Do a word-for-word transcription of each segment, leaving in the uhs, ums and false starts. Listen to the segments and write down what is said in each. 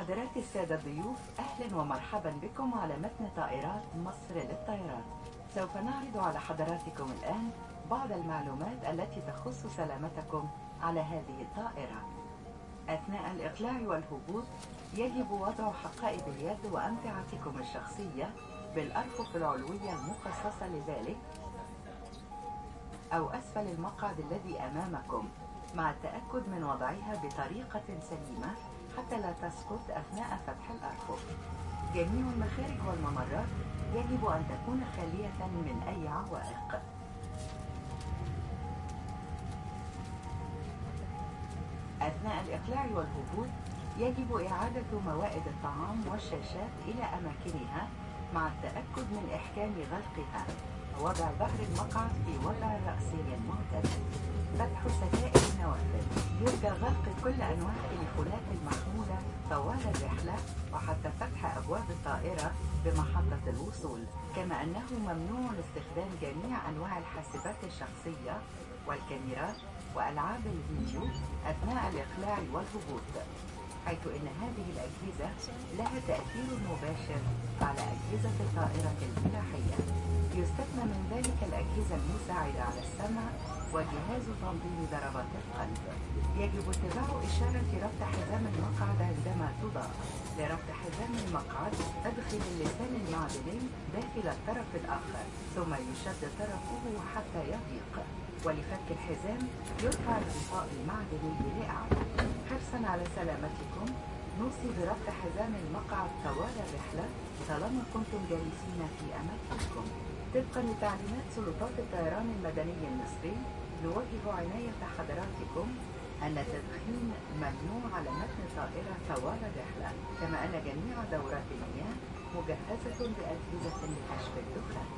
حضرات السادة الضيوف، أهلا ومرحبا بكم على متن طائرات مصر للطيران. سوف نعرض على حضراتكم الآن بعض المعلومات التي تخص سلامتكم على هذه الطائرة. أثناء الإقلاع والهبوط يجب وضع حقائب اليد وأمتعتكم الشخصية بالأرفف العلوية المخصصة لذلك أو أسفل المقعد الذي أمامكم، مع التأكد من وضعها بطريقة سليمة حتى لا تسقط أثناء فتح الأرفف. جميع المخارج والممرات يجب أن تكون خالية من أي عوائق. أثناء الإقلاع والهبوط يجب إعادة موائد الطعام والشاشات إلى أماكنها مع التأكد من إحكام غلقها، ووضع ظهر المقعد في وضع رأسي معتدل. فتح ستائر النوافذ. يرجى غلق كل أنواع التليفونات المحمولة طوال الرحلة وحتى فتح أبواب الطائرة بمحطة الوصول، كما أنه ممنوع استخدام جميع أنواع الحاسبات الشخصية والكاميرات وألعاب الفيديو أثناء الإقلاع والهبوط، حيث أن هذه الأجهزة لها تأثير مباشر على أجهزة الطائرة الفلاحية. يستثنى من ذلك الأجهزة المساعدة على السمع وجهاز تنظيم ضربات القلب. يجب اتباع إشارة ربط حزام المقعد عندما تضاء. لربط حزام المقعد أدخل اللسان المعدني داخل الطرف الآخر ثم يشد طرفه حتى يضيق، ولفك الحزام يرفع الغطاء المعدني لأعلى. حرصا على سلامتكم نوصي بربط حزام المقعد طوال الرحلة طالما كنتم جالسين في أماكنكم. طبقا لتعليمات سلطات الطيران المدني المصري نوجه عناية حضراتكم أن التدخين ممنوع على متن الطائرة طوال الرحلة، كما أن جميع دورات المياه مجهزة بأجهزة لكشف الدخان.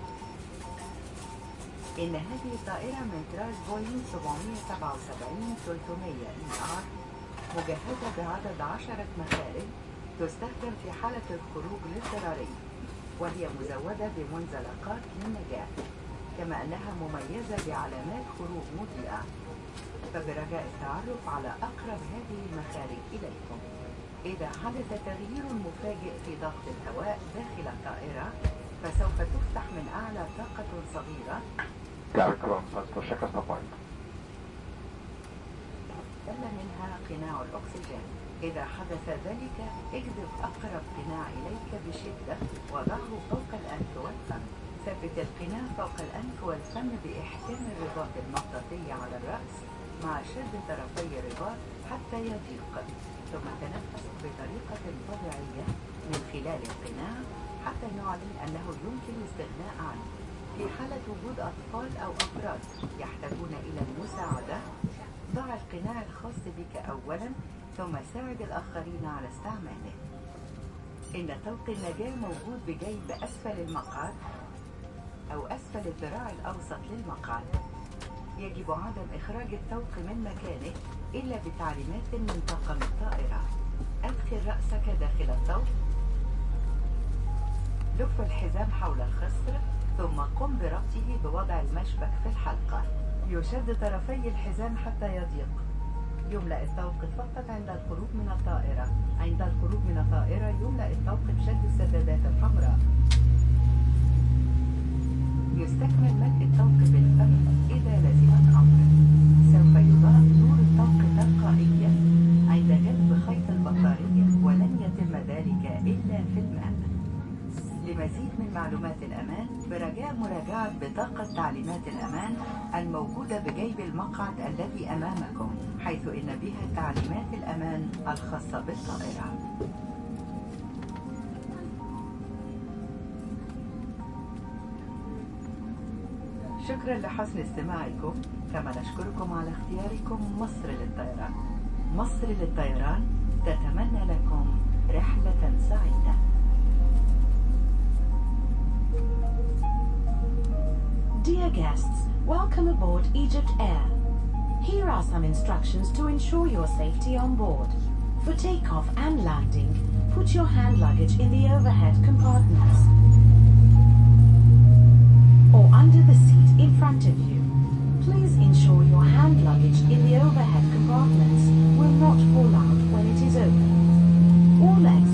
إن هذه الطائرة من طراز بوينغ سبعمائة وسبعة وسبعين ثلاثمائة إي آر مجهزة بعدد عشرة مخارج تستخدم في حالة الخروج الاضطراري، وهي مزودة بمنزلقات للنجاة، كما أنها مميزة بعلامات خروج مضيئة. فبرجاء التعرف على أقرب هذه المخارج إليكم. إذا حدث تغيير مفاجئ في ضغط الهواء داخل الطائرة فسوف تفتح من أعلى طاقة صغيرة تم منها قناع الأكسجين. إذا حدث ذلك اجذب أقرب قناع إليك بشدة وضعه فوق الأنف والفم. ثبت القناع فوق الأنف والفم بإحكام الرباط المطاطي على الرأس مع شد طرفي الرباط حتى يضيق، ثم تنفس بطريقة طبيعية من خلال القناع حتى نعلن أنه يمكن الاستغناء عنه. في حالة وجود أطفال أو أفراد يحتاجون إلى المساعدة ضع القناع الخاص بك أولا ثم ساعد الآخرين على استعماله. إن طوق النجاة موجود بجيب أسفل المقعد أو أسفل الذراع الأوسط للمقعد. يجب عدم إخراج الطوق من مكانه إلا بتعليمات من طاقم الطائرة. أدخل رأسك داخل الطوق، لف الحزام حول الخصر ثم قم بربطه بوضع المشبك في الحلقة. يشد طرفي الحزام حتى يضيق. يملأ الطوق فقط عند الخروج من الطائرة. عند الخروج من الطائرة يملأ الطوق بشد السدادات الحمراء. يستكمل ملء الطوق بالفم إذا لزم الأمر. سوف يضاء نور الطوق تلقائيا عند جذب خيط البطارية، ولن يتم ذلك إلا في الماء. لمزيد من معلومات الأمان برجاء مراجعة بطاقة تعليمات الأمان الموجودة بجيب المقعد الذي أمامكم، حيث إن بها تعليمات الأمان الخاصة بالطائرة. شكرا لحسن استماعكم، كما نشكركم على اختياركم مصر للطيران. مصر للطيران تتمنى لكم رحلة سعيدة. Dear guests, welcome aboard Egypt Air. Here are some instructions to ensure your safety on board. For takeoff and landing, put your hand luggage in the overhead compartments or under the seat in front of you. Please ensure your hand luggage in the overhead compartments will not fall out when it is opened. All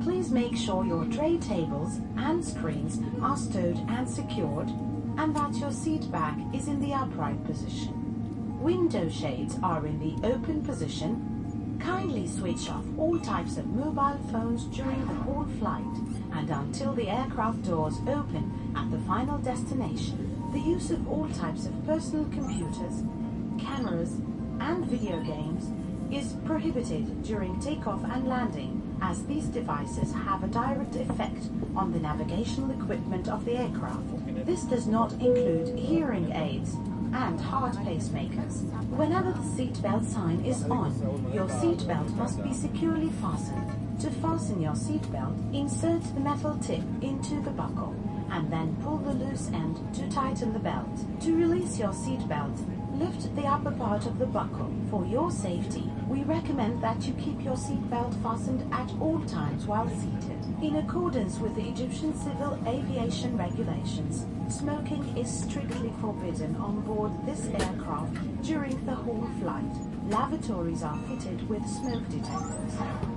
Please make sure your tray tables and screens are stowed and secured, and that your seat back is in the upright position. Window shades are in the open position. Kindly switch off all types of mobile phones during the whole flight and until the aircraft doors open at the final destination. The use of all types of personal computers, cameras, and video games is prohibited during takeoff and landing, as these devices have a direct effect on the navigational equipment of the aircraft. This does not include hearing aids and heart pacemakers. Whenever the seatbelt sign is on, your seatbelt must be securely fastened. To fasten your seatbelt, insert the metal tip into the buckle and then pull the loose end to tighten the belt. To release your seatbelt, lift the upper part of the buckle. For your safety, we recommend that you keep your seatbelt fastened at all times while seated. In accordance with the Egyptian Civil Aviation Regulations, smoking is strictly forbidden on board this aircraft during the whole flight. Lavatories are fitted with smoke detectors.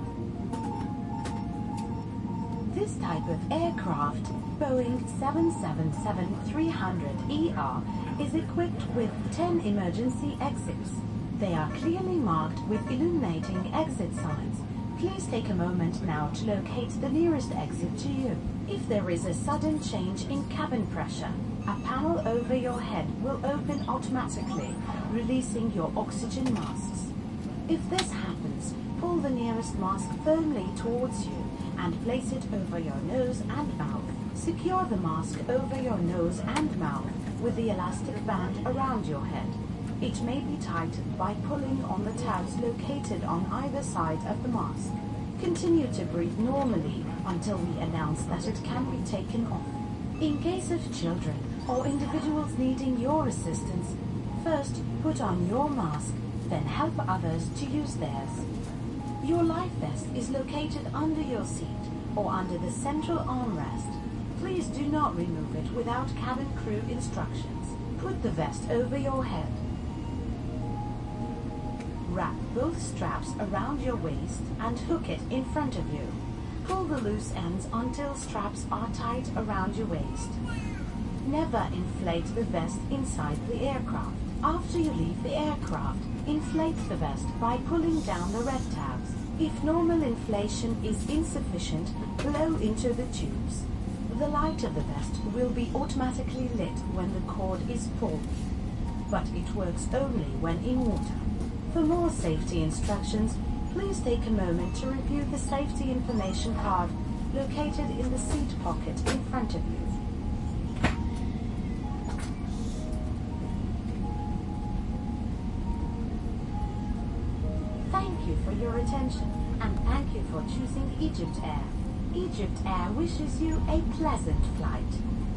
This type of aircraft, Boeing seven seven seven three hundred E R, is equipped with ten emergency exits. They are clearly marked with illuminating exit signs. Please take a moment now to locate the nearest exit to you. If there is a sudden change in cabin pressure, a panel over your head will open automatically, releasing your oxygen masks. If this happens, pull the nearest mask firmly towards you and place it over your nose and mouth. Secure the mask over your nose and mouth with the elastic band around your head. It may be tightened by pulling on the tabs located on either side of the mask. Continue to breathe normally until we announce that it can be taken off. In case of children or individuals needing your assistance, first put on your mask, then help others to use theirs. Your life vest is located under your seat or under the central armrest. Please do not remove it without cabin crew instructions. Put the vest over your head. Wrap both straps around your waist and hook it in front of you. Pull the loose ends until straps are tight around your waist. Never inflate the vest inside the aircraft. After you leave the aircraft, inflate the vest by pulling down the red tabs. If normal inflation is insufficient, blow into the tubes. The light of the vest will be automatically lit when the cord is pulled, but it works only when in water. For more safety instructions, please take a moment to review the safety information card located in the seat pocket in front of you. Thank you for your attention, and thank you for choosing Egypt Air. Egypt Air wishes you a pleasant flight.